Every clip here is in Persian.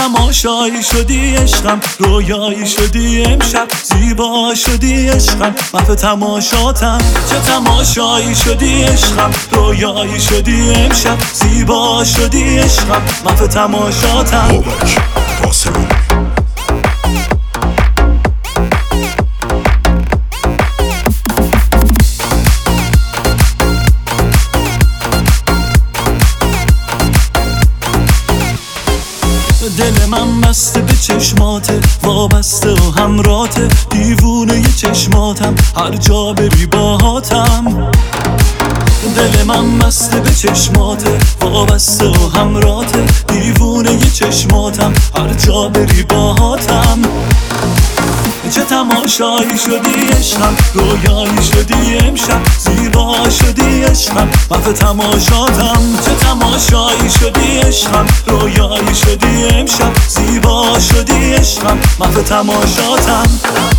تماشایی شدی عشقم، رویایی شدی امشب، زیبا شدی عشقم، محو تماشاتم. چه تماشایی شدی عشقم، رویایی شدی امشب، زیبا شدی عشقم، محو تماشاتم. بابک قاسمی. دل من بسته به چشماته، وابسته و همراته، دیوونه ی چشماتم، هر جا بری باهاتم. دل من بسته به چشماته، وابسته و همراته، دیوونه ی چشماتم، هر جا بری باهاتم. چه تماشایی شدی عشقم، رویایی شدی امشب، زیبا شدی عشقم، محو تماشاتم. چه تماشایی شدی عشقم، رویایی شدی امشب، زیبا شدی عشقم، محو تماشاتم.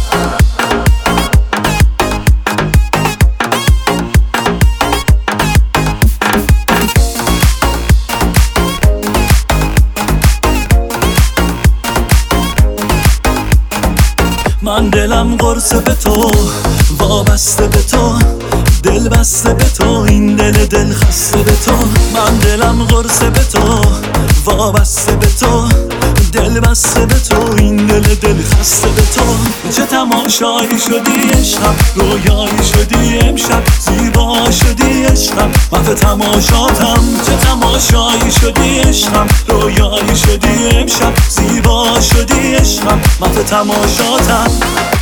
من دلم قرصه به تو، وابسته به تو، دل بسته به تو، این دل خسته به تو. من دلم قرصه به تو، وابسته به تو، دل بسته به تو، این دل خسته به تو. چه تماشایی شدی عشقم، رویایی شدی امشب، زیبا شدی عشقم، محو تماشاتم. چه تماشایی شدی عشقم، رویایی شدی امشب، زیبا شدی عشقم، محو تماشاتم.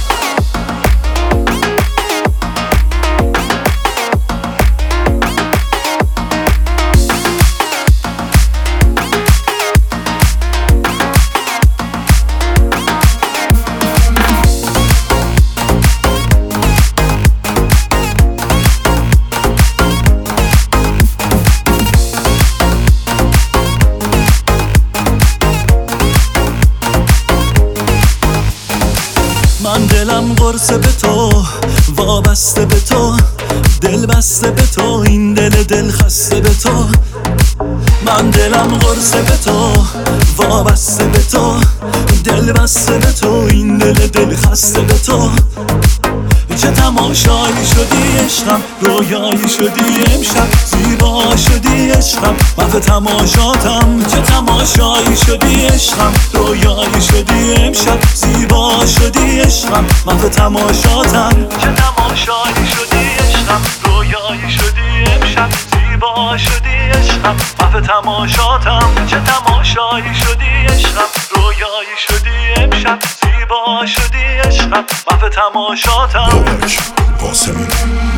من دلم قرصه به تو، وابسته به تو، دل بسته به تو، این دل خسته به تو. من دلم قرصه به تو، وابسته به تو، دل بسته به تو، این دل خسته به تو. چه تماشایی شدی عشقم، رویایی شدی امشب، زیبا شدی عشقم، محو تماشاتم. چه تماشایی شدی عشقم، رویایی شدی امشب، زیبا شدی عشقم، محو تماشاتم. چه تماشایی شدی عشقم، رویایی شدی امشب، زیبا شدی عشقم، محو تماشاتم. چه تماشایی شدی عشقم، رویایی شدی امشب، زیبا شدی عشقم، محو تماشاتم. بابک قاسمی.